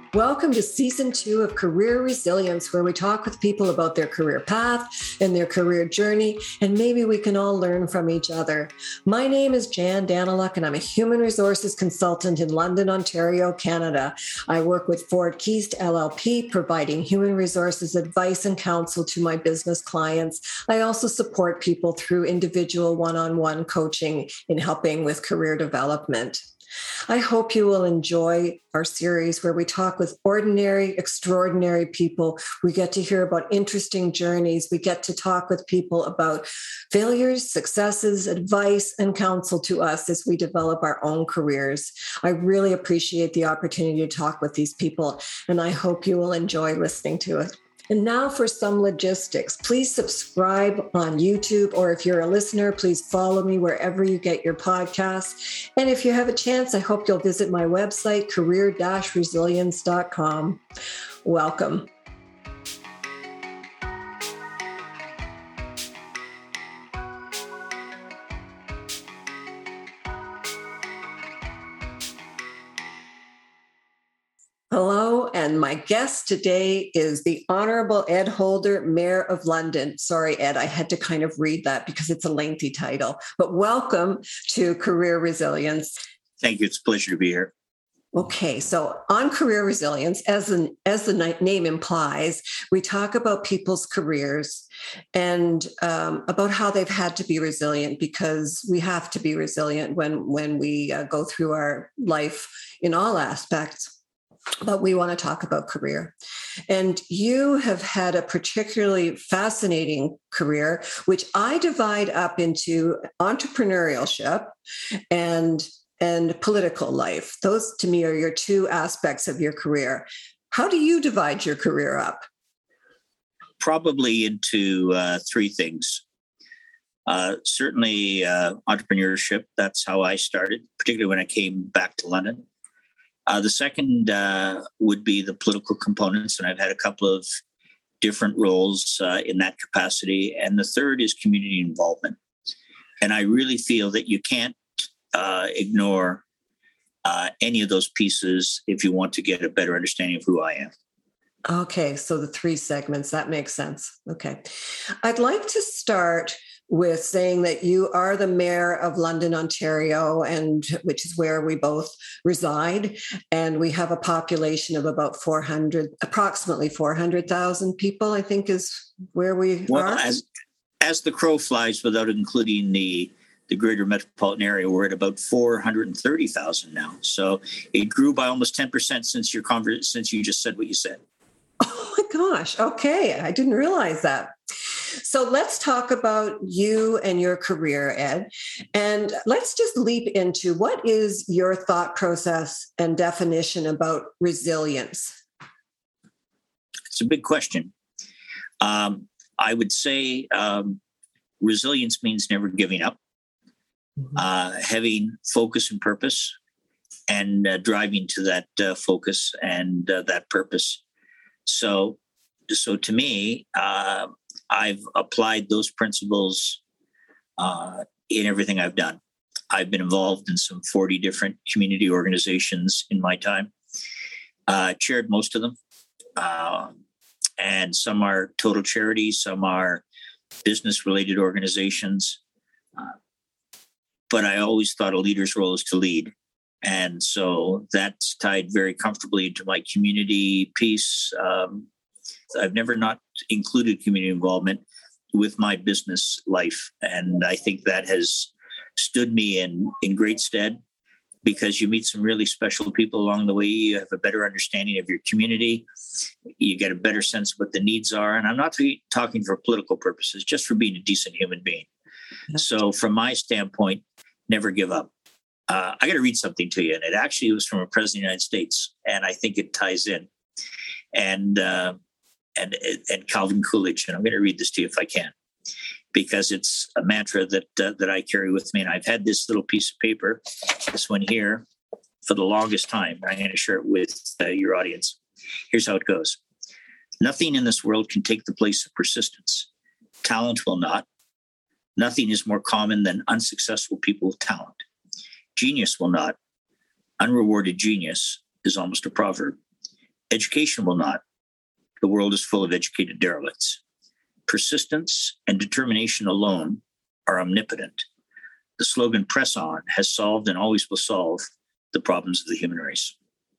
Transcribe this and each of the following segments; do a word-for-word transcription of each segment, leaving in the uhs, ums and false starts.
Welcome to season two of Career Resilience, where we talk with people about their career path and their career journey, and maybe we can all learn from each other. My name is Jan Daniluk, and I'm a human resources consultant in London, Ontario, Canada. I work with Ford Keast L L P, providing human resources advice and counsel to my business clients. I also support people through individual one-on-one coaching in helping with career development. I hope you will enjoy our series where we talk with ordinary, extraordinary people. We get to hear about interesting journeys. We get to talk with people about failures, successes, advice, and counsel to us as we develop our own careers. I really appreciate the opportunity to talk with these people, and I hope you will enjoy listening to it. And now for some logistics. Please subscribe on YouTube, or if you're a listener, please follow me wherever you get your podcasts. And if you have a chance, I hope you'll visit my website, career dash resilience dot com. Welcome. Hello, and my guest today is the Honorable Ed Holder, Mayor of London. Sorry, Ed, I had to kind of read that because it's a lengthy title, but welcome to Career Resilience. Thank you. It's a pleasure to be here. Okay, so on Career Resilience, as the, as the name implies, we talk about people's careers and um, about how they've had to be resilient, because we have to be resilient when, when we uh, go through our life in all aspects. But we want to talk about career. And you have had a particularly fascinating career, which I divide up into entrepreneurship and, and political life. Those, to me, are your two aspects of your career. How do you divide your career up? Probably into uh, three things. Uh, certainly uh, entrepreneurship. That's how I started, particularly when I came back to London. Uh, the second uh, would be the political components, and I've had a couple of different roles uh, in that capacity. And the third is community involvement. And I really feel that you can't uh, ignore uh, any of those pieces if you want to get a better understanding of who I am. Okay, so the three segments, that makes sense. Okay. I'd like to start with saying that you are the mayor of London, Ontario, and which is where we both reside. And we have a population of about four hundred, approximately four hundred thousand people, I think is where we well, are. As, as the crow flies, without including the, the greater metropolitan area, we're at about four hundred thirty thousand now. So it grew by almost ten percent since your conver- since you just said what you said. Oh my gosh. Okay. I didn't realize that. So let's talk about you and your career, Ed. And let's just leap into what is your thought process and definition about resilience? It's a big question. Um, I would say um, resilience means never giving up, mm-hmm. uh, having focus and purpose, and uh, driving to that uh, focus and uh, that purpose. So, so to me, uh, I've applied those principles uh, in everything I've done. I've been involved in some forty different community organizations in my time, uh, chaired most of them. Uh, and some are total charities, some are business-related organizations. Uh, but I always thought a leader's role is to lead. And so that's tied very comfortably into my community piece. Um, I've never not included community involvement with my business life. And I think that has stood me in, in great stead, because you meet some really special people along the way. You have a better understanding of your community. You get a better sense of what the needs are. And I'm not t- talking for political purposes, just for being a decent human being. So from my standpoint, never give up. Uh, I got to read something to you. And it actually was from a president of the United States. And I think it ties in. And, uh, and, and Calvin Coolidge. And I'm going to read this to you if I can, because it's a mantra that uh, that I carry with me. And I've had this little piece of paper, this one here, for the longest time. I'm going to share it with uh, your audience. Here's how it goes. Nothing in this world can take the place of persistence. Talent will not. Nothing is more common than unsuccessful people with talent. Genius will not. Unrewarded genius is almost a proverb. Education will not. The world is full of educated derelicts. Persistence and determination alone are omnipotent. The slogan "Press On" has solved and always will solve the problems of the human race.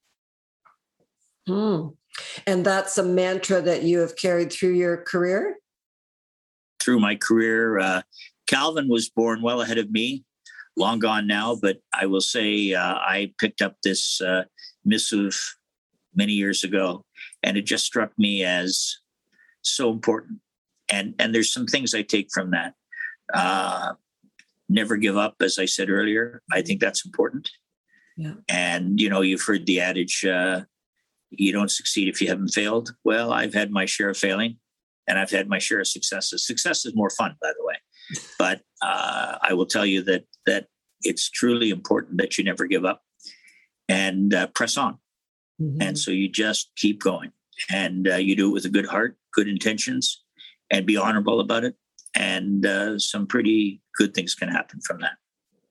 Hmm. And that's a mantra that you have carried through your career? Through my career, uh, Calvin was born well ahead of me, long gone now, but I will say uh, I picked up this uh, missive many years ago, and it just struck me as so important. And, and there's some things I take from that. Uh, never give up, as I said earlier. I think that's important. Yeah. And, you know, you've heard the adage, uh, you don't succeed if you haven't failed. Well, I've had my share of failing, and I've had my share of successes. Success is more fun, by the way. But uh, I will tell you that that it's truly important that you never give up and uh, press on. Mm-hmm. And so you just keep going, and uh, you do it with a good heart, good intentions, and be honorable about it. And uh, some pretty good things can happen from that.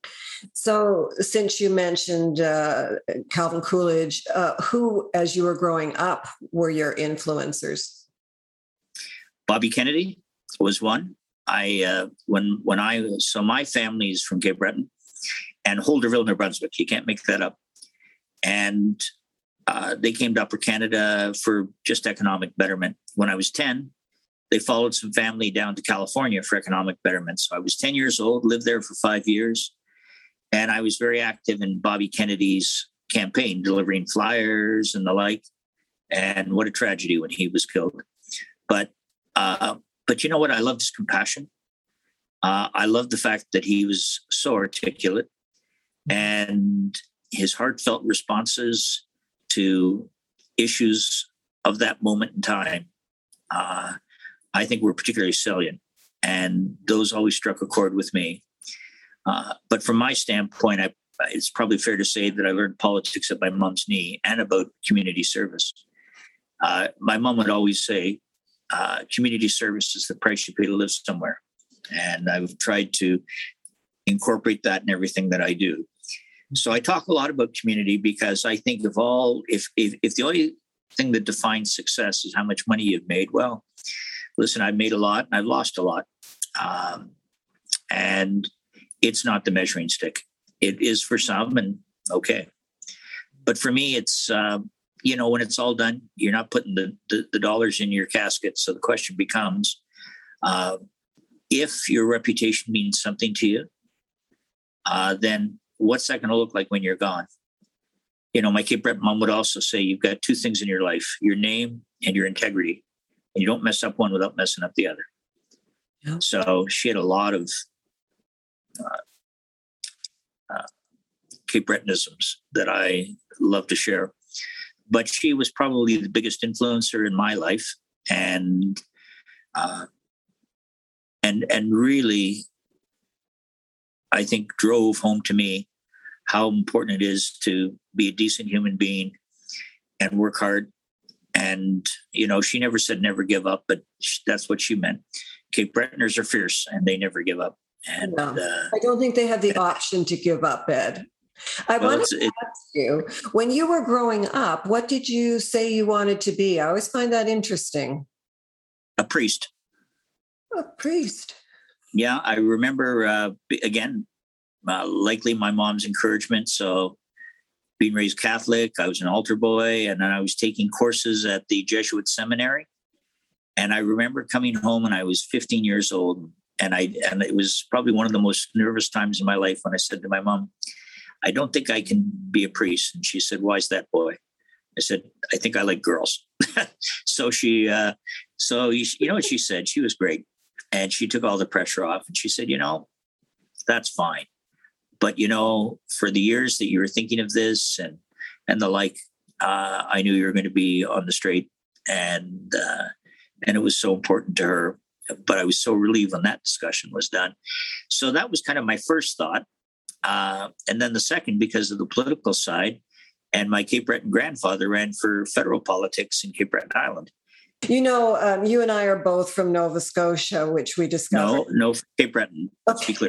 So since you mentioned uh, Calvin Coolidge, uh, who, as you were growing up, were your influencers? Bobby Kennedy was one. I, uh, when, when I, so my family is from Cape Breton and Holderville, New Brunswick. You can't make that up. And uh, they came to Upper Canada for just economic betterment. When I was ten, they followed some family down to California for economic betterment. So I was ten years old, lived there for five years. And I was very active in Bobby Kennedy's campaign, delivering flyers and the like. And what a tragedy when he was killed. But, uh, but you know what? I loved his compassion. Uh, I loved the fact that he was so articulate, and his heartfelt responses to issues of that moment in time, uh, I think were particularly salient. And those always struck a chord with me. Uh, but from my standpoint, I, it's probably fair to say that I learned politics at my mom's knee and about community service. Uh, my mom would always say, uh, community service is the price you pay to live somewhere. And I've tried to incorporate that in everything that I do. So I talk a lot about community because I think of all, if, if, if the only thing that defines success is how much money you've made, well, listen, I've made a lot and I've lost a lot. Um, and it's not the measuring stick. It is for some, and okay. But for me, it's, uh, you know, when it's all done, you're not putting the, the, the dollars in your casket. So the question becomes, uh, if your reputation means something to you, uh, then what's that going to look like when you're gone? You know, my Cape Breton mom would also say, you've got two things in your life, your name and your integrity. And you don't mess up one without messing up the other. Yeah. So she had a lot of Uh, uh, Cape Bretonisms that I love to share. But she was probably the biggest influencer in my life, and uh, and and really, I think drove home to me how important it is to be a decent human being and work hard. And, you know, she never said never give up, but that's what she meant. Cape Bretoners are fierce and they never give up. And no, uh, I don't think they have the option to give up, Ed. I well, wanted to it, ask you, when you were growing up, what did you say you wanted to be? I always find that interesting. A priest. A priest. Yeah, I remember, uh, again, uh, likely my mom's encouragement. So being raised Catholic, I was an altar boy, and then I was taking courses at the Jesuit seminary. And I remember coming home and I was fifteen years old. And I and it was probably one of the most nervous times in my life when I said to my mom, I don't think I can be a priest. And she said, why is that, boy? I said, I think I like girls. so she, uh, so you, you know what she said? She was great. And she took all the pressure off. And she said, you know, that's fine. But, you know, for the years that you were thinking of this and, and the like, uh, I knew you were going to be on the straight. And, uh, and it was so important to her. But I was so relieved when that discussion was done. So that was kind of my first thought. Uh, and then the second, because of the political side, and my Cape Breton grandfather ran for federal politics in Cape Breton Island. You know, um, you and I are both from Nova Scotia, which we discovered. No, no, Cape Breton. Let's okay. be clear.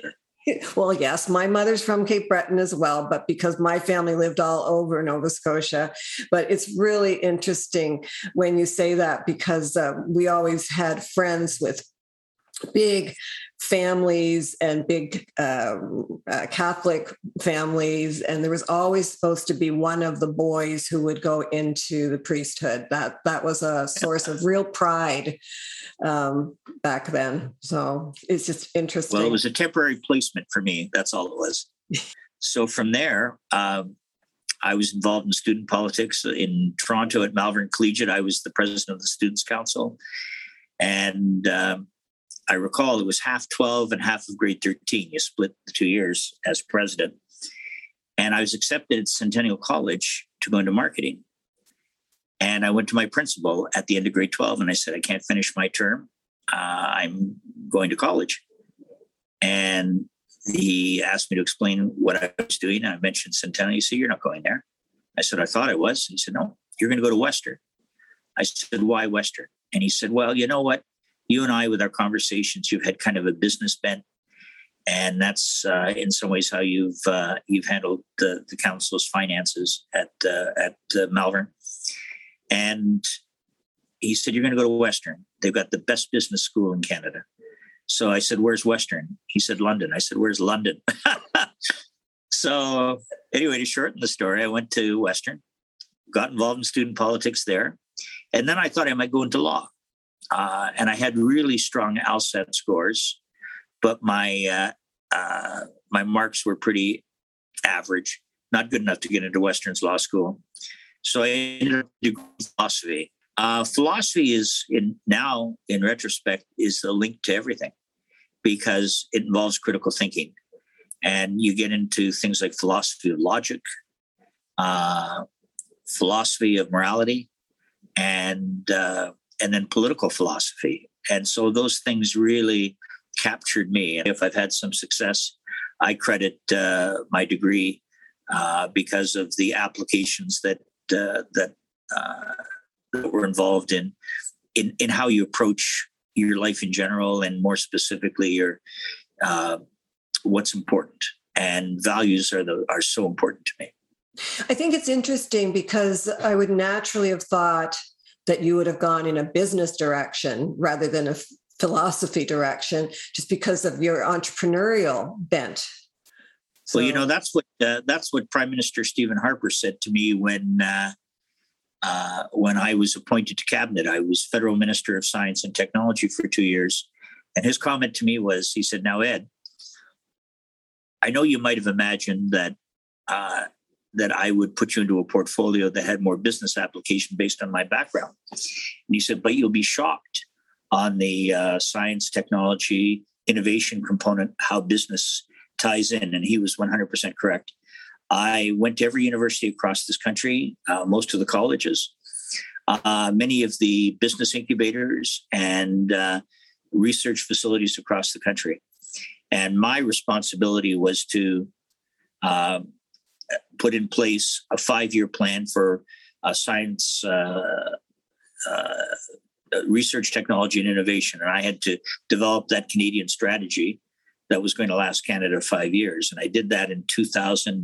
Well, yes, my mother's from Cape Breton as well, but because my family lived all over Nova Scotia. But it's really interesting when you say that, because uh, we always had friends with big families and big uh, uh, Catholic families, and there was always supposed to be one of the boys who would go into the priesthood. That that was a source of real pride um, back then. So it's just interesting. Well, it was a temporary placement for me. That's all it was. So from there, um, I was involved in student politics in Toronto at Malvern Collegiate. I was the president of the Students' Council. And um, I recall it was half twelve and half of grade thirteen. You split the two years as president. And I was accepted at Centennial College to go into marketing. And I went to my principal at the end of grade twelve and I said, I can't finish my term. Uh, I'm going to college. And he asked me to explain what I was doing. And I mentioned Centennial. He said, you're not going there. I said, I thought I was. He said, no, you're going to go to Western. I said, why Western? And he said, well, you know what? You and I, with our conversations, you've had kind of a business bent. And that's uh, in some ways how you've uh, you've handled the, the council's finances at, uh, at uh, Malvern. And he said, you're going to go to Western. They've got the best business school in Canada. So I said, where's Western? He said, London. I said, where's London? So anyway, to shorten the story, I went to Western, got involved in student politics there. And then I thought I might go into law. Uh, and I had really strong LSAT scores, but my uh, uh, my marks were pretty average, not good enough to get into Western's law school. So I ended up doing philosophy. Uh, philosophy is in now, in retrospect, is a link to everything because it involves critical thinking, and you get into things like philosophy of logic, uh, philosophy of morality, and uh, and then political philosophy. And so those things really captured me. If I've had some success, I credit uh, my degree uh, because of the applications that uh, that. Uh, that were involved in, in in how you approach your life in general, and more specifically, your uh, what's important. And values are the are so important to me. I think it's interesting because I would naturally have thought that you would have gone in a business direction rather than a philosophy direction, just because of your entrepreneurial bent. So, well, you know, that's what uh, that's what Prime Minister Stephen Harper said to me when. Uh, Uh, when I was appointed to cabinet. I was federal minister of science and technology for two years. And his comment to me was, he said, now, Ed, I know you might have imagined that uh, that I would put you into a portfolio that had more business application based on my background. And he said, but you'll be shocked on the uh, science, technology, innovation component, how business ties in. And he was one hundred percent correct. I went to every university across this country, uh, most of the colleges, uh, many of the business incubators and uh, research facilities across the country. And my responsibility was to uh, put in place a five-year plan for uh, science, uh, uh, research, technology, and innovation. And I had to develop that Canadian strategy that was going to last Canada five years. And I did that in two thousand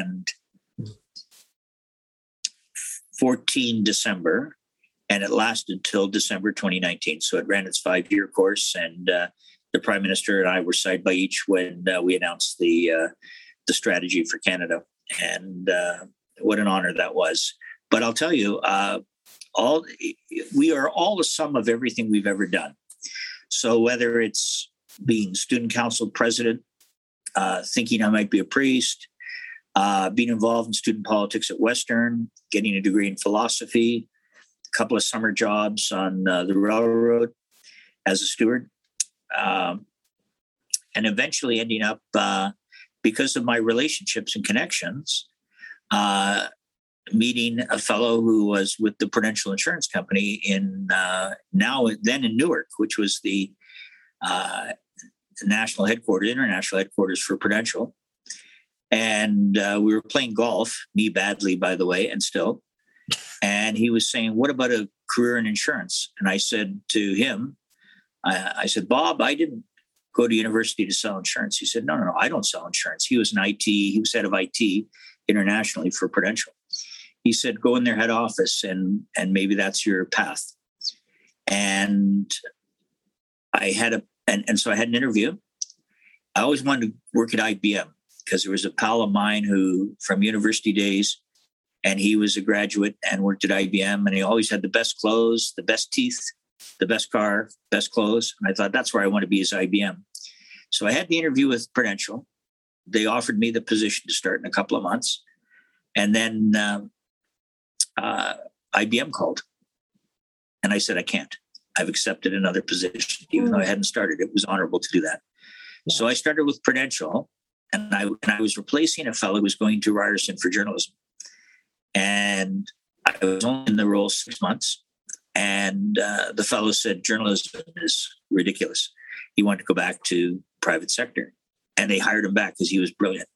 fourteen, December, and it lasted until December twenty nineteen. So it ran its five-year course, and uh, the Prime Minister and I were side by each when uh, we announced the uh, the strategy for Canada. And uh, what an honor that was. But I'll tell you, uh, all we are all the sum of everything we've ever done. So whether it's being student council president, uh, thinking I might be a priest, uh, being involved in student politics at Western, getting a degree in philosophy, a couple of summer jobs on uh, the railroad as a steward, um, and eventually ending up, uh, because of my relationships and connections, uh, meeting a fellow who was with the Prudential Insurance Company in uh, now then in Newark, which was the uh, national headquarters, international headquarters for Prudential. And uh, we were playing golf, me badly, by the way, and still. And he was saying, what about a career in insurance? And I said to him, I, I said, Bob, I didn't, go to university to sell insurance. He said, no, no, no, I don't sell insurance. He was an I T, he was head of I T internationally for Prudential. He said, go in their head office and, and maybe that's your path. And I had a, and, and so I had an interview. I always wanted to work at I B M because there was a pal of mine who from university days, and he was a graduate and worked at I B M, and he always had the best clothes, the best teeth, the best car, best clothes. And I thought that's where I want to be, is I B M. So I had the interview with Prudential. They offered me the position to start in a couple of months. And then um, uh, I B M called. And I said, I can't. I've accepted another position, even though I hadn't started. It was honorable to do that. Yeah. So I started with Prudential, and I, and I was replacing a fellow who was going to Ryerson for journalism. And I was only in the role six months. And uh, the fellow said, journalism is ridiculous. He wanted to go back to private sector. And they hired him back because he was brilliant.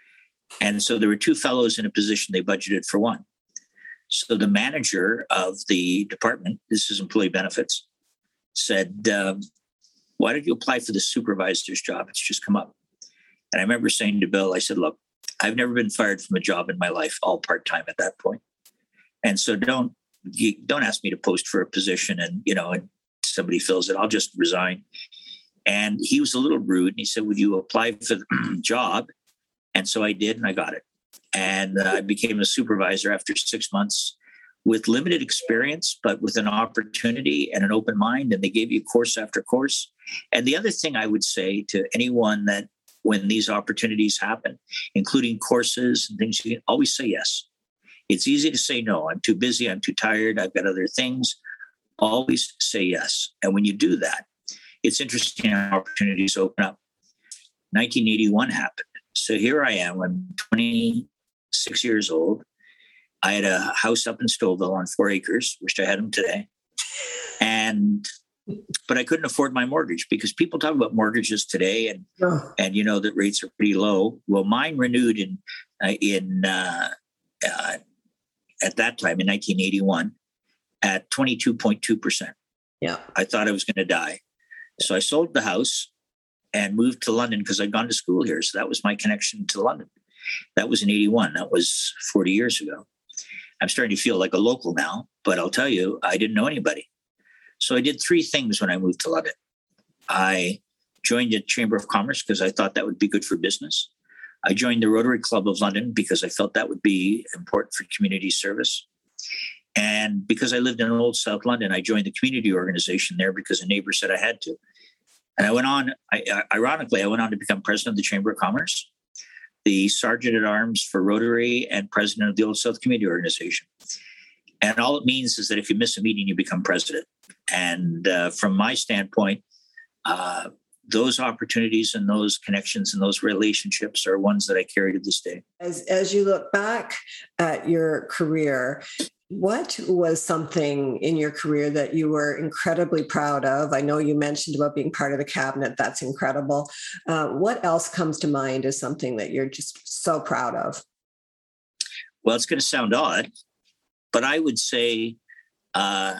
And so there were two fellows in a position. They budgeted for one. So the manager of the department, this is employee benefits, said, um, why did you apply for the supervisor's job? It's just come up. And I remember saying to Bill, I said, look, I've never been fired from a job in my life, all part-time at that point. And so don't, you don't ask me to post for a position and, you know, and somebody fills it, I'll just resign. And he was a little rude. And he said, would you apply for the job? And so I did, and I got it. And uh, I became a supervisor after six months with limited experience, but with an opportunity and an open mind. And they gave you course after course. And the other thing I would say to anyone that when these opportunities happen, including courses and things, you can always say yes. It's easy to say no. I'm too busy. I'm too tired. I've got other things. Always say yes. And when you do that, it's interesting how opportunities open up. nineteen eighty-one happened. So here I am. I'm twenty-six years old. I had a house up in Stouffville on four acres, wished I had them today. And, but I couldn't afford my mortgage because people talk about mortgages today and, oh. and you know, that rates are pretty low. Well, mine renewed in, uh, in, uh, uh, at that time in nineteen eighty-one at twenty-two point two percent. Yeah. I thought I was going to die. So I sold the house and moved to London because I'd gone to school here. So that was my connection to London. That was in eighty-one. That was forty years ago. I'm starting to feel like a local now, but I'll tell you, I didn't know anybody. So I did three things when I moved to London. I joined the Chamber of Commerce because I thought that would be good for business. I joined the Rotary Club of London because I felt that would be important for community service. And because I lived in Old South London, I joined the community organization there because a neighbor said I had to. And I went on, I, ironically, I went on to become president of the Chamber of Commerce, the sergeant at arms for Rotary, and president of the Old South Community Organization. And all it means is that if you miss a meeting, you become president. And uh, from my standpoint, uh, those opportunities and those connections and those relationships are ones that I carry to this day. As, as you look back at your career, what was something in your career that you were incredibly proud of? I know you mentioned about being part of the cabinet. That's incredible. Uh, what else comes to mind as something that you're just so proud of? Well, it's going to sound odd, but I would say uh,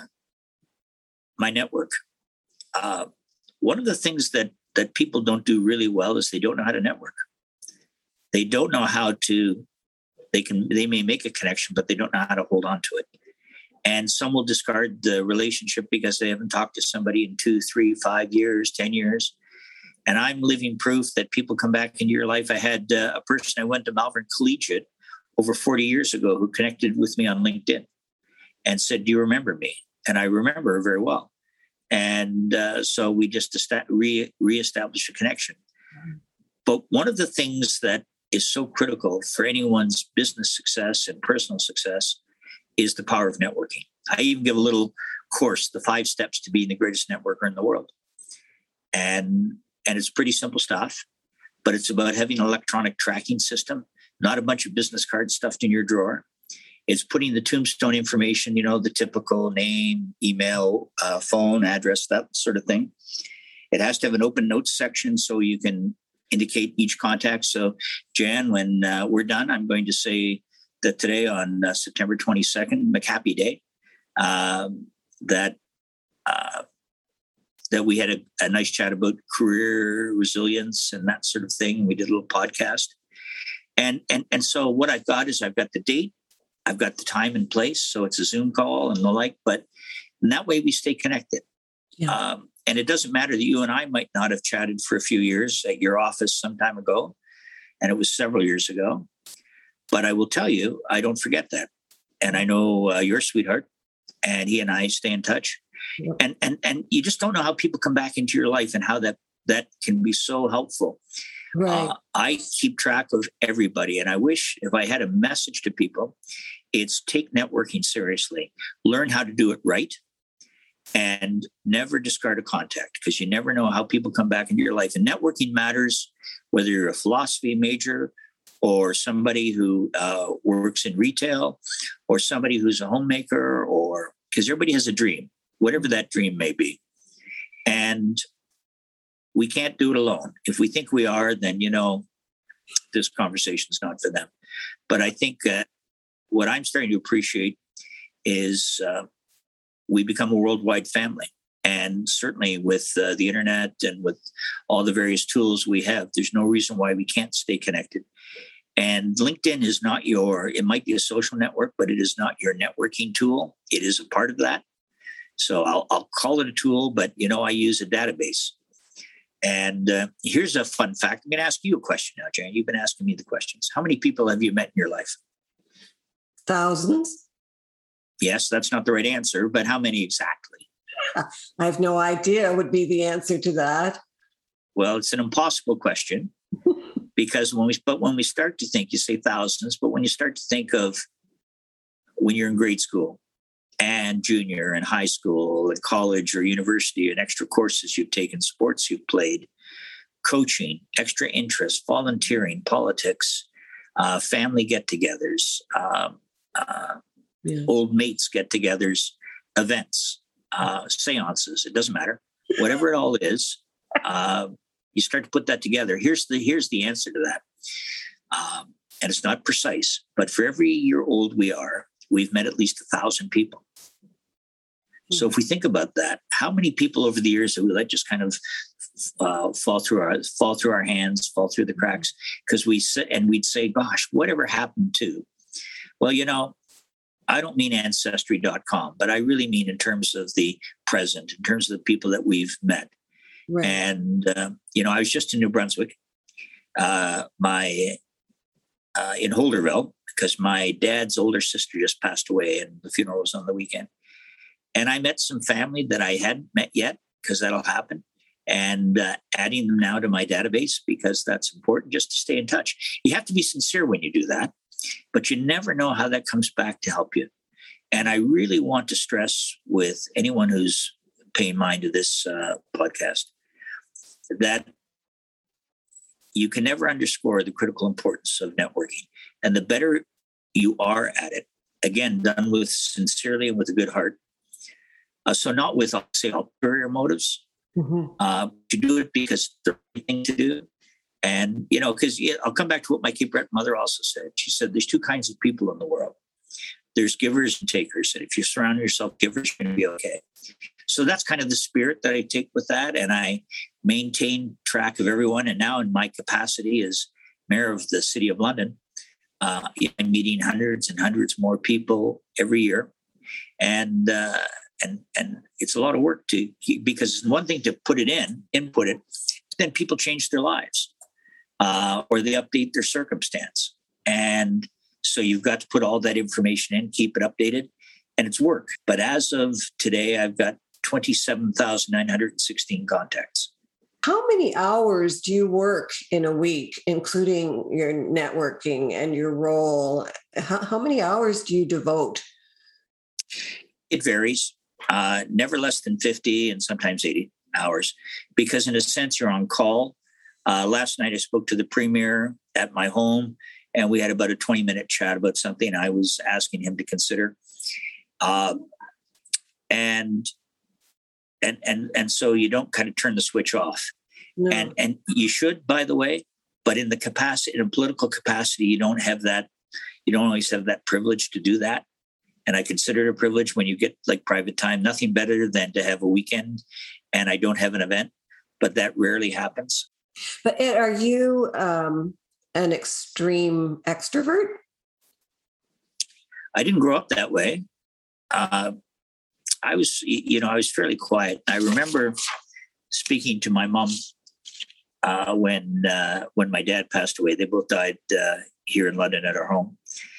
my network. Uh, one of the things that, that people don't do really well is they don't know how to network. They don't know how to They can. They may make a connection, but they don't know how to hold on to it. And some will discard the relationship because they haven't talked to somebody in two, three, five years, ten years. And I'm living proof that people come back into your life. I had uh, a person I went to Malvern Collegiate over forty years ago who connected with me on LinkedIn and said, do you remember me? And I remember her very well. And uh, so we just esta- re- reestablished a connection. But one of the things that is so critical for anyone's business success and personal success is the power of networking. I even give a little course, the five steps to being the greatest networker in the world. And, and it's pretty simple stuff, but it's about having an electronic tracking system, not a bunch of business cards stuffed in your drawer. It's putting the tombstone information, you know, the typical name, email, uh, phone, address, that sort of thing. It has to have an open notes section so you can indicate each contact. So, Jan, when uh, we're done, I'm going to say that today on uh, September twenty-second, McHappy Day, um, that uh, that we had a, a nice chat about career resilience and that sort of thing. We did a little podcast. And, and, and so what I've got is I've got the date, I've got the time and place. So it's a Zoom call and the like, but in that way we stay connected. Yeah. Um, and it doesn't matter that you and I might not have chatted for a few years at your office some time ago. And it was several years ago. But I will tell you, I don't forget that. And I know uh, your sweetheart, and he and I stay in touch. Yep. And and and you just don't know how people come back into your life and how that that can be so helpful. Right. Uh, I keep track of everybody. And I wish if I had a message to people, it's take networking seriously. Learn how to do it right. And never discard a contact, because you never know how people come back into your life. And networking matters, whether you're a philosophy major or somebody who uh, works in retail or somebody who's a homemaker, or because everybody has a dream, whatever that dream may be. And we can't do it alone. If we think we are, then, you know, this conversation is not for them. But I think uh, what I'm starting to appreciate is uh, we become a worldwide family. And certainly with uh, the internet and with all the various tools we have, there's no reason why we can't stay connected. And LinkedIn is not your, it might be a social network, but it is not your networking tool. It is a part of that. So I'll, I'll call it a tool, but, you know, I use a database. And uh, here's a fun fact. I'm going to ask you a question now, Jan. You've been asking me the questions. How many people have you met in your life? Thousands. Yes, that's not the right answer, but how many exactly? I have no idea would be the answer to that. Well, it's an impossible question because when we, but when we start to think, you say thousands, but when you start to think of when you're in grade school and junior and high school and college or university and extra courses you've taken, sports you've played, coaching, extra interest, volunteering, politics, uh, family get-togethers, um, uh, yeah. old mates get-togethers, events, uh, seances, it doesn't matter. Whatever it all is, uh, you start to put that together. Here's the here's the answer to that. Um, and it's not precise, but for every year old we are, we've met at least a thousand people. Mm-hmm. So if we think about that, how many people over the years have we let just kind of uh, fall through our fall through our hands, fall through the cracks? Because we sit and we'd say, gosh, whatever happened to? Well, you know, I don't mean ancestry dot com, but I really mean in terms of the present, in terms of the people that we've met. Right. And, uh, you know, I was just in New Brunswick, uh, my uh, in Holderville, because my dad's older sister just passed away and the funeral was on the weekend. And I met some family that I hadn't met yet, because that'll happen. And uh, adding them now to my database, because that's important, just to stay in touch. You have to be sincere when you do that, but you never know how that comes back to help you. And I really want to stress with anyone who's paying mind to this uh, podcast that you can never underscore the critical importance of networking. And the better you are at it, again, done with sincerely and with a good heart. Uh, so not with, I'll say, ulterior motives. Mm-hmm. Uh, to do it because it's the right thing to do. And, you know, because yeah, I'll come back to what my Cape Breton mother also said. She said, there's two kinds of people in the world. There's givers and takers. And if you surround yourself givers, you're going to be okay. So that's kind of the spirit that I take with that. And I maintain track of everyone. And now in my capacity as mayor of the City of London, uh, I'm meeting hundreds and hundreds more people every year. And, uh, and, and it's a lot of work to keep, because it's one thing to put it in, input it, then people change their lives uh, or they update their circumstance. And so you've got to put all that information in, keep it updated, and it's work. But as of today, I've got twenty-seven thousand nine hundred sixteen contacts. How many hours do you work in a week, including your networking and your role? How, how many hours do you devote? It varies, uh, never less than fifty and sometimes eighty hours, because in a sense, you're on call. Uh, last night, I spoke to the premier at my home, and we had about a twenty minute chat about something I was asking him to consider. Uh, and And and and so you don't kind of turn the switch off, no. and and you should, by the way. But in the capacity, in a political capacity, you don't have that. You don't always have that privilege to do that. And I consider it a privilege when you get like private time. Nothing better than to have a weekend and I don't have an event, but that rarely happens. But Ed, are you um, an extreme extrovert? I didn't grow up that way. Uh, I was, you know, I was fairly quiet. I remember speaking to my mom uh, when uh, when my dad passed away. They both died uh, here in London at our home,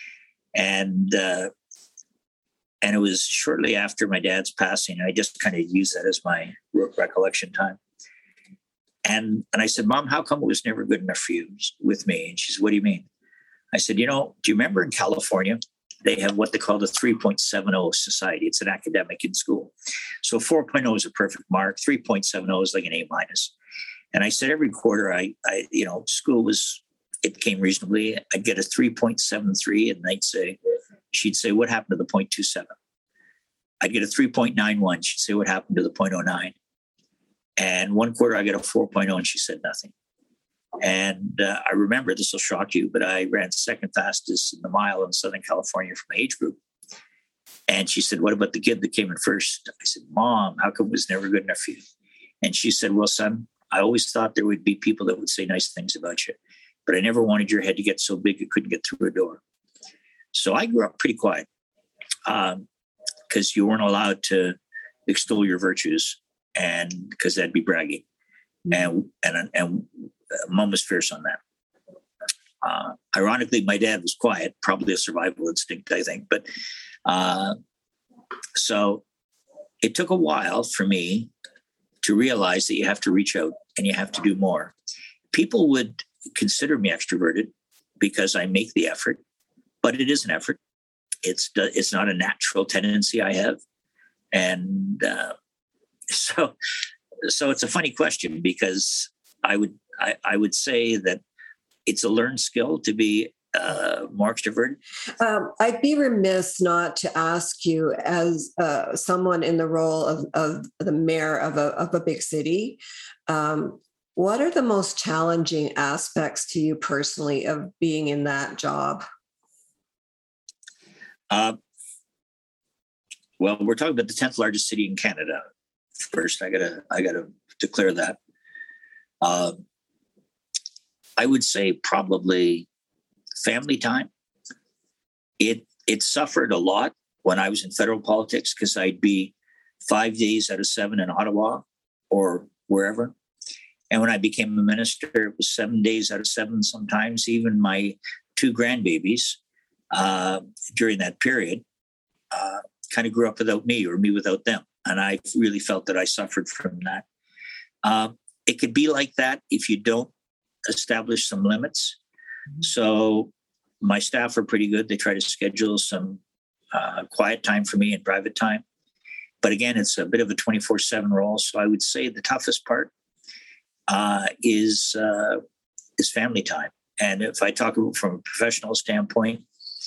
and uh, and it was shortly after my dad's passing. I just kind of used that as my recollection time. And and I said, Mom, how come it was never good enough for you with me? And she said, what do you mean? I said, you know, do you remember in California, they have what they call the three point seven oh society. It's an academic in school. So four point oh is a perfect mark. three point seven oh is like an A minus. And I said, every quarter, I, I, you know, school was, it came reasonably. I'd get a three point seven three and they'd say, she'd say, what happened to the zero point two seven? I'd get a three point nine one. She'd say, what happened to the zero point oh nine? And one quarter, I get a four point oh and she said nothing. And uh, I remember, this will shock you, but I ran second fastest in the mile in Southern California for my age group. And she said, what about the kid that came in first? I said, Mom, how come it was never good enough for you? And she said, well, son, I always thought there would be people that would say nice things about you, but I never wanted your head to get so big you couldn't get through a door. So I grew up pretty quiet because um, you weren't allowed to extol your virtues, and because that'd be bragging. And, and, and Mom was fierce on that. Uh, ironically, my dad was quiet, probably a survival instinct, I think. But uh, so it took a while for me to realize that you have to reach out and you have to do more. People would consider me extroverted because I make the effort, but it is an effort. It's it's not a natural tendency I have. And uh, so so it's a funny question, because I would I, I would say that it's a learned skill to be uh, more extroverted. Um, I'd be remiss not to ask you, as uh, someone in the role of, of the mayor of a, of a big city, um, what are the most challenging aspects to you personally of being in that job? Uh, well, we're talking about the tenth largest city in Canada. First, I gotta I gotta declare that. Uh, I would say probably family time. It it suffered a lot when I was in federal politics, because I'd be five days out of seven in Ottawa or wherever. And when I became a minister, it was seven days out of seven sometimes. Even my two grandbabies uh, during that period uh, kind of grew up without me, or me without them. And I really felt that I suffered from that. Uh, it could be like that if you don't establish some limits. Mm-hmm. So my staff are pretty good. They try to schedule some uh, quiet time for me and private time. But again, it's a bit of a twenty-four seven role. So I would say the toughest part uh, is uh, is family time. And if I talk about from a professional standpoint,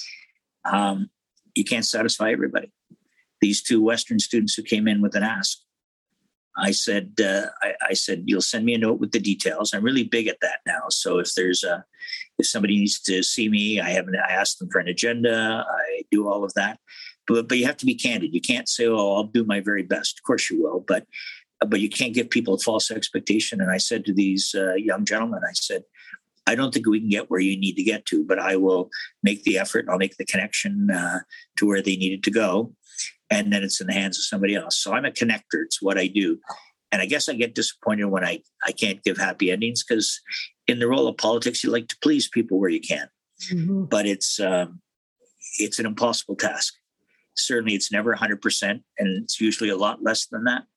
um, you can't satisfy everybody. These two Western students who came in with an ask, I said, uh, I, I said, you'll send me a note with the details. I'm really big at that now. So if there's a, if somebody needs to see me, I haven't, I asked them for an agenda. I do all of that, but, but you have to be candid. You can't say, oh, I'll do my very best. Of course you will, but, but you can't give people a false expectation. And I said to these uh, young gentlemen, I said, I don't think we can get where you need to get to, but I will make the effort. I'll make the connection uh, to where they needed to go. And then it's in the hands of somebody else. So I'm a connector. It's what I do. And I guess I get disappointed when I, I can't give happy endings, because in the role of politics, you like to please people where you can. Mm-hmm. But it's um, it's an impossible task. Certainly, it's never one hundred percent, and it's usually a lot less than that.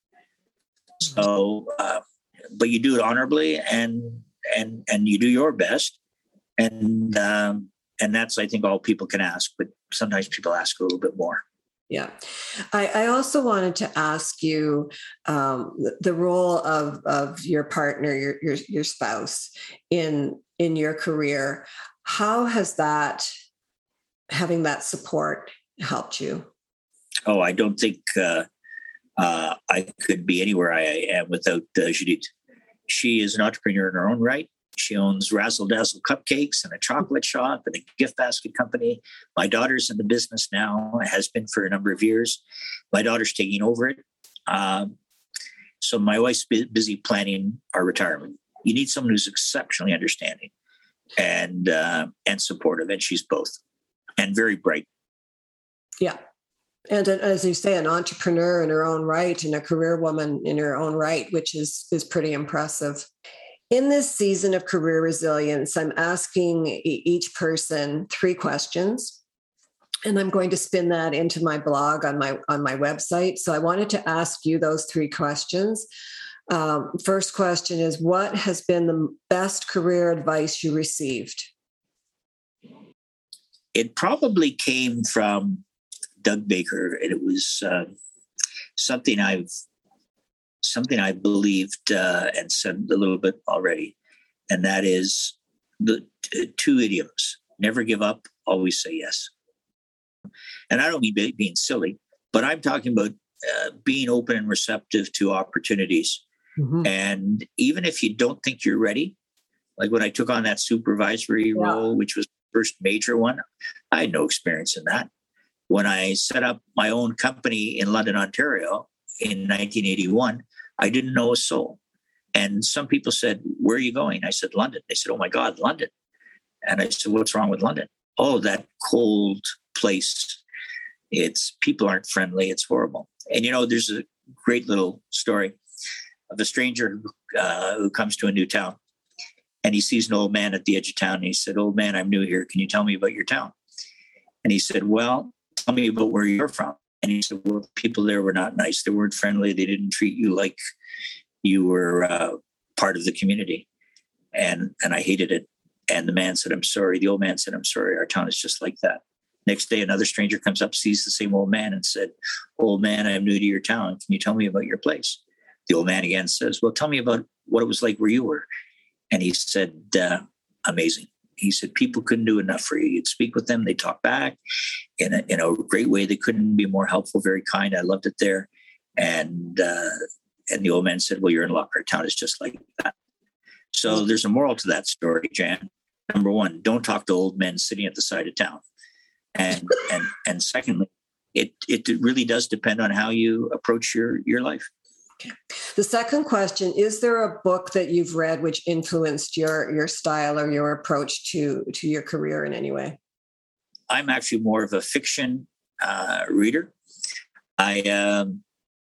So, uh, but you do it honorably, and and and you do your best. And um, and that's, I think, all people can ask. But sometimes people ask a little bit more. Yeah. I, I also wanted to ask you um, the, the role of, of your partner, your, your, your spouse in, in your career. How has that, having that support helped you? Oh, I don't think uh, uh, I could be anywhere I am without uh, Judith. She is an entrepreneur in her own right. She owns Razzle Dazzle Cupcakes and a chocolate shop and a gift basket company. My daughter's in the business now, has been for a number of years. My daughter's taking over it. Um, So my wife's busy planning our retirement. You need someone who's exceptionally understanding and uh, and supportive, and she's both, and very bright. Yeah. And as you say, an entrepreneur in her own right and a career woman in her own right, which is, is pretty impressive. In this season of career resilience, I'm asking each person three questions, and I'm going to spin that into my blog on my on my website. So I wanted to ask you those three questions. Um, first question is, what has been the best career advice you received? It probably came from Doug Baker, and it was uh, something I've something I believed uh, and said a little bit already, and that is the t- two idioms: never give up, always say yes. And I don't mean be- being silly, but I'm talking about uh, being open and receptive to opportunities. Mm-hmm. And even if you don't think you're ready, like when I took on that supervisory yeah. role, which was the first major one, I had no experience in that. When I set up my own company in London, Ontario in nineteen eighty-one, I didn't know a soul. And some people said, "Where are you going?" I said, "London." They said, "Oh my God, London." And I said, "What's wrong with London?" "Oh, that cold place. It's people aren't friendly. It's horrible." And, you know, there's a great little story of a stranger uh, who comes to a new town, and he sees an old man at the edge of town. And he said, "Old man, I'm new here. Can you tell me about your town?" And he said, "Well, tell me about where you're from." And he said, "Well, people there were not nice. They weren't friendly. They didn't treat you like you were uh, part of the community." And and I hated it. And the man said, "I'm sorry." The old man said, "I'm sorry. Our town is just like that." Next day, another stranger comes up, sees the same old man and said, "Old man, I'm new to your town. Can you tell me about your place?" The old man again says, "Well, tell me about what it was like where you were." And he said, uh, "Amazing." He said, "People couldn't do enough for you. You'd speak with them. They talk back in a, in a great way. They couldn't be more helpful, very kind. I loved it there." And uh, and the old man said, "Well, you're in luck. Our town is just like that." So there's a moral to that story, Jan. Number one, don't talk to old men sitting at the side of town. And and and secondly, it it really does depend on how you approach your, your life. Okay. The second question, is there a book that you've read which influenced your, your style or your approach to, to your career in any way? I'm actually more of a fiction uh, reader. I um,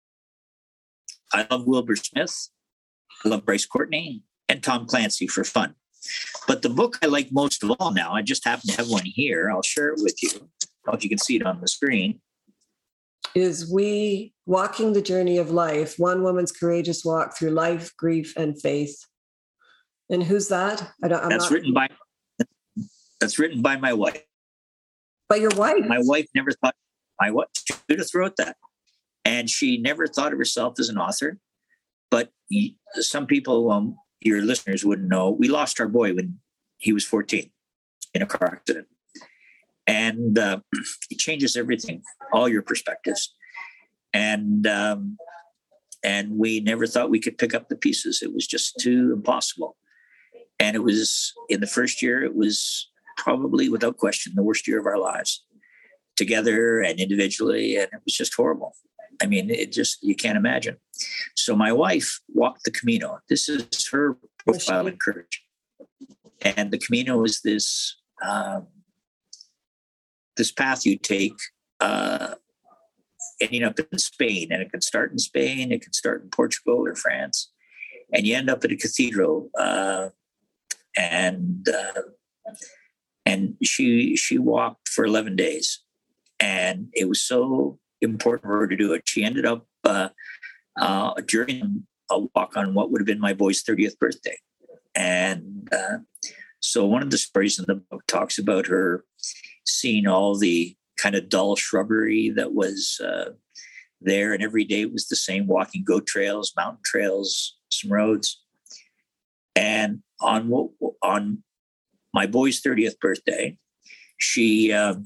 I love Wilbur Smith. I love Bryce Courtney and Tom Clancy for fun. But the book I like most of all now, I just happen to have one here. I'll share it with you. I don't know if you can see it on the screen. Is We Walking the Journey of Life, One Woman's Courageous Walk Through Life, Grief, and Faith. And who's that? I don't, I'm that's not... written by that's written by my wife. By your wife? My wife never thought my wife Judith wrote that, and she never thought of herself as an author. But some people, um, your listeners, wouldn't know. We lost our boy when he was fourteen in a car accident. And uh, it changes everything, all your perspectives. And um, and we never thought we could pick up the pieces. It was just too impossible. And it was, in the first year, it was probably, without question, the worst year of our lives, together and individually. And it was just horrible. I mean, it just, you can't imagine. So my wife walked the Camino. This is her profile in courage. And the Camino is this... Um, this path you take, uh, ending up in Spain, and it can start in Spain, it can start in Portugal or France, and you end up at a cathedral. Uh, and uh, and she she walked for eleven days, and it was so important for her to do it. She ended up uh, uh, during a walk on what would have been my boy's thirtieth birthday, and uh, so one of the stories in the book talks about her seeing all the kind of dull shrubbery that was uh, there. And every day it was the same, walking goat trails, mountain trails, some roads. And on on my boy's thirtieth birthday, she um,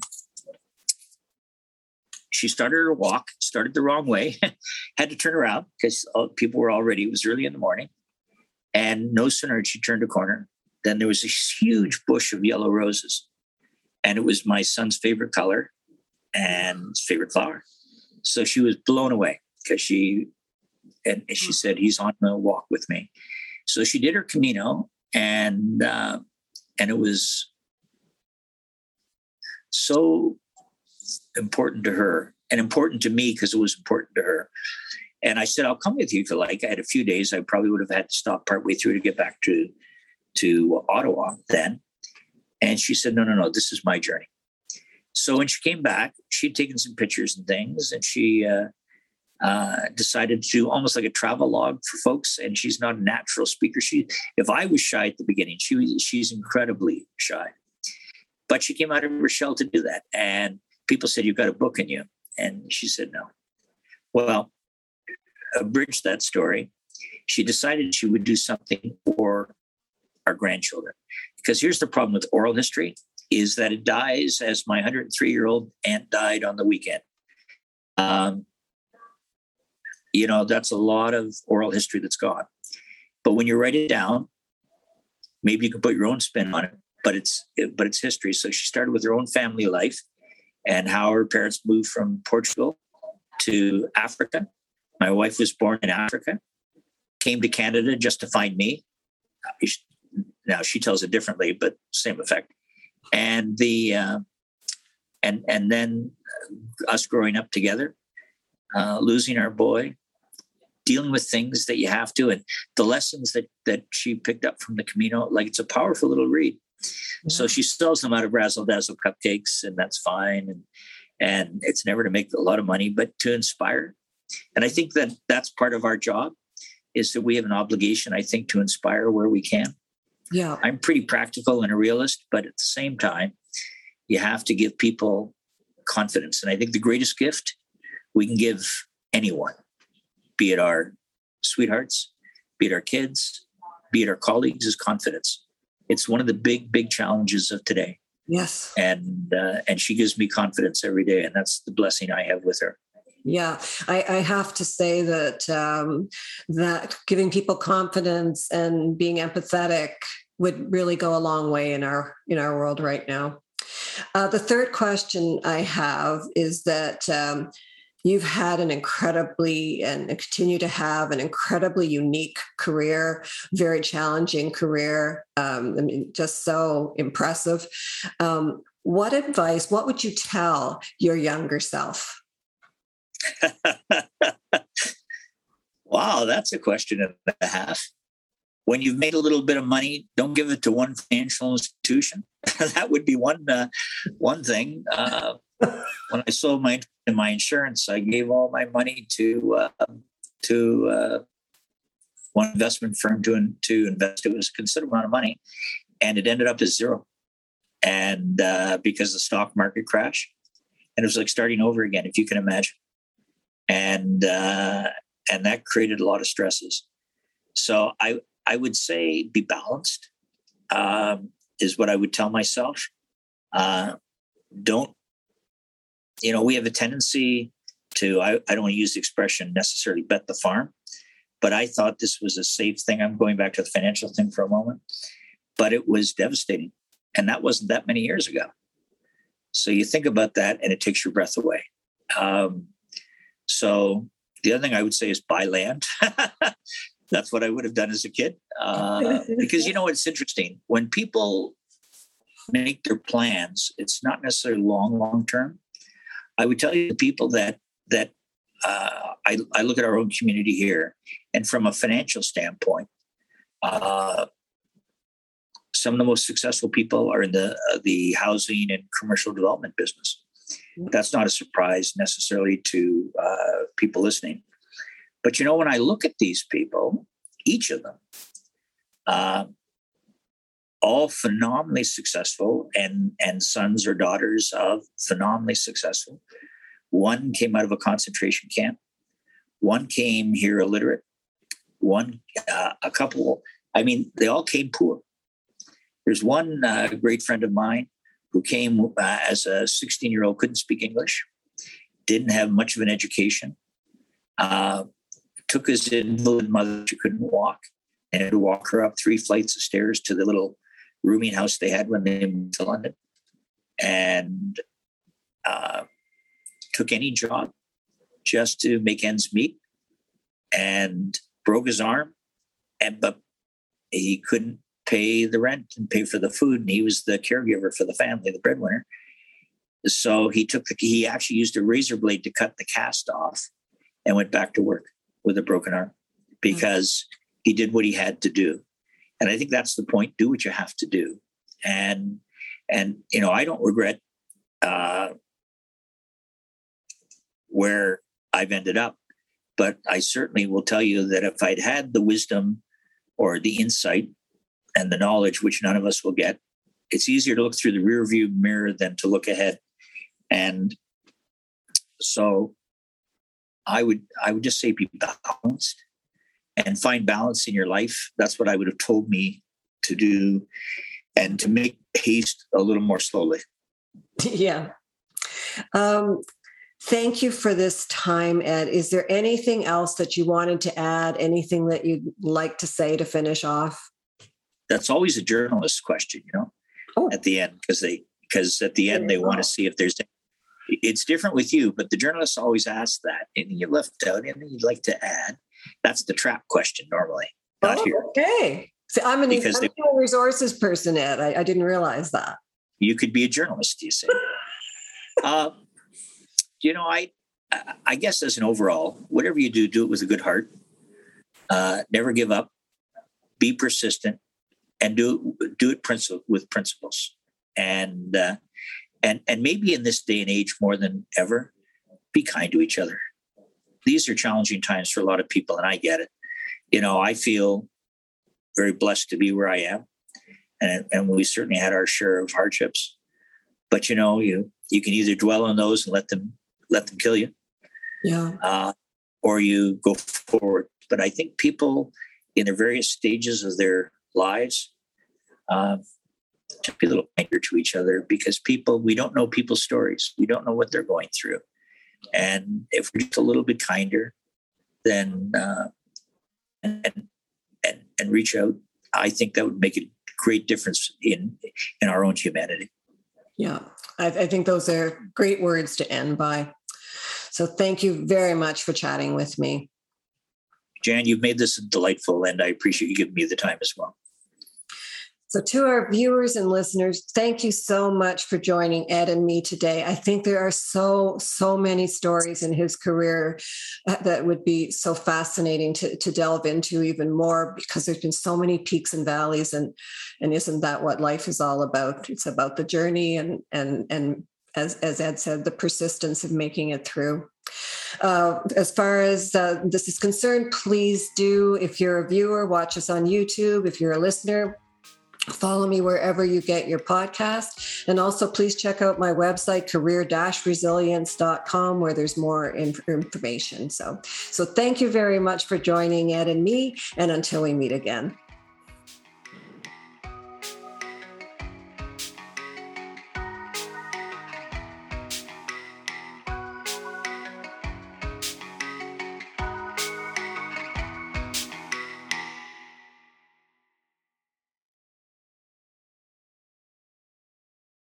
she started her walk, started the wrong way, had to turn around because people were already, it was early in the morning. And no sooner had she turned a corner, then there was this huge bush of yellow roses. And it was my son's favorite color and his favorite flower. So she was blown away because she And she said, he's on the walk with me. So she did her Camino, and uh, and it was so important to her and important to me because it was important to her. And I said, I'll come with you if you like. I had a few days. I probably would have had to stop partway through to get back to, to Ottawa then. And she said, no, no, no, this is my journey. So when she came back, she'd taken some pictures and things, and she uh, uh, decided to do almost like a travel log for folks. And she's not a natural speaker. She, if I was shy at the beginning, she was, she's incredibly shy. But she came out of her shell to do that. And people said, you've got a book in you. And she said, no. Well, abridge that story. She decided she would do something for our grandchildren. Because here's the problem with oral history, is that it dies as my one hundred three-year-old aunt died on the weekend. Um, you know, that's a lot of oral history that's gone. But when you write it down, maybe you can put your own spin on it, but it's but it's history. So she started with her own family life and how her parents moved from Portugal to Africa. My wife was born in Africa, came to Canada just to find me. Now she tells it differently, but same effect. And the uh, and and then us growing up together, uh, losing our boy, dealing with things that you have to, and the lessons that that she picked up from the Camino. Like, it's a powerful little read. Yeah. So she sells them out of Razzle Dazzle cupcakes, and that's fine. And and it's never to make a lot of money, but to inspire. And I think that that's part of our job, is that we have an obligation, I think, to inspire where we can. Yeah. I'm pretty practical and a realist, but at the same time, you have to give people confidence. And I think the greatest gift we can give anyone, be it our sweethearts, be it our kids, be it our colleagues, is confidence. It's one of the big, big challenges of today. Yes. And uh, and she gives me confidence every day. And that's the blessing I have with her. Yeah, I, I have to say that um, that giving people confidence and being empathetic would really go a long way in our in our world right now. Uh, the third question I have is that um, you've had an incredibly and continue to have an incredibly unique career, very challenging career. Um, I mean, just so impressive. Um, what advice? What would you tell your younger self? Wow, that's a question and a half. When you've made a little bit of money, don't give it to one financial institution. That would be one uh, one thing. Uh, when I sold my my insurance, I gave all my money to uh, to uh, one investment firm to to invest. It was a considerable amount of money, and it ended up as zero. And uh, because the stock market crashed, and it was like starting over again, if you can imagine. And uh, and that created a lot of stresses. So I I would say be balanced, um, is what I would tell myself. Uh, don't, you know, we have a tendency to, I, I don't want to use the expression necessarily bet the farm, but I thought this was a safe thing. I'm going back to the financial thing for a moment, but it was devastating. And that wasn't that many years ago. So you think about that and it takes your breath away. Um, So the other thing I would say is buy land. That's what I would have done as a kid. Uh, because, you know, it's interesting. When people make their plans, it's not necessarily long, long term. I would tell you the people that that uh, I, I look at our own community here, and from a financial standpoint, uh, some of the most successful people are in the uh, the housing and commercial development business. That's not a surprise necessarily to uh, people listening. But, you know, when I look at these people, each of them, uh, all phenomenally successful and, and sons or daughters of phenomenally successful. One came out of a concentration camp. One came here illiterate. One, uh, a couple, I mean, they all came poor. There's one uh, great friend of mine who came uh, as a sixteen-year-old, couldn't speak English, didn't have much of an education, uh, took his invalid mother, she couldn't walk, and had to walk her up three flights of stairs to the little rooming house they had when they moved to London, and uh, took any job just to make ends meet. and broke his arm, and but he couldn't pay the rent and pay for the food, and he was the caregiver for the family, the breadwinner. So he took the he actually used a razor blade to cut the cast off, and went back to work with a broken arm because he did what he had to do. And I think that's the point: do what you have to do. And and you know, I don't regret uh, where I've ended up, but I certainly will tell you that if I'd had the wisdom or the insight and the knowledge, which none of us will get, it's easier to look through the rearview mirror than to look ahead. And so I would I would just say be balanced and find balance in your life. That's what I would have told me to do, and to make haste a little more slowly. Yeah. Um, thank you for this time, Ed. Is there anything else that you wanted to add? Anything that you'd like to say to finish off? That's always a journalist's question, you know, oh. at the end, because they because at the end they want to see if there's. It's different with you, but the journalists always ask that. Anything you left out, anything you'd like to add? That's the trap question normally, not oh, here. Okay. So I'm an because they, human resources person, Ed. I, I didn't realize that. You could be a journalist, you say. uh, you know, I I guess as an overall, whatever you do, do it with a good heart. Uh, never give up. Be persistent, and do do it principle with principles. And uh, and and maybe in this day and age more than ever, be kind to each other. These are challenging times for a lot of people, and I get it. You know, I feel very blessed to be where I am, and and we certainly had our share of hardships. But you know, you you can either dwell on those and let them let them kill you, yeah, uh, or you go forward. But I think people in their various stages of their lives uh, to be a little kinder to each other, because people we don't know people's stories. We don't know what they're going through. And if we're just a little bit kinder, then uh, and, and and reach out, I think that would make a great difference in in our own humanity. Yeah, I, I think those are great words to end by. So thank you very much for chatting with me. Jan, you've made this delightful, and I appreciate you giving me the time as well. So to our viewers and listeners, thank you so much for joining Ed and me today. I think there are so, so many stories in his career that would be so fascinating to, to delve into even more, because there's been so many peaks and valleys, and, and isn't that what life is all about? It's about the journey and, and, and as, as Ed said, the persistence of making it through. Uh, as far as uh, this is concerned, please do, if you're a viewer, watch us on YouTube. If you're a listener, follow me wherever you get your podcast. And also please check out my website, career dash resilience dot com, where there's more inf- information. So, so thank you very much for joining Ed and me. And until we meet again.